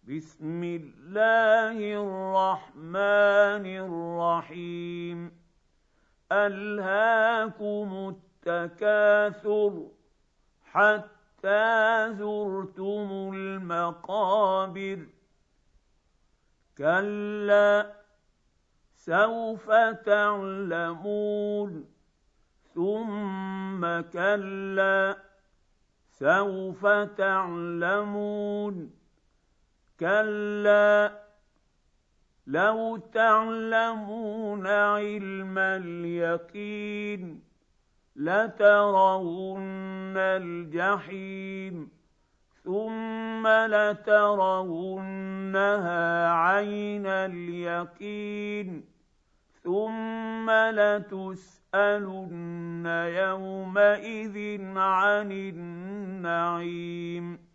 بسم الله الرحمن الرحيم ألهاكم التكاثر حتى زرتم المقابر كلا سوف تعلمون ثم كلا سوف تعلمون كلا لو تعلمون علم اليقين لترون الجحيم ثم لترونها عين اليقين ثم لتسألن يومئذ عن النعيم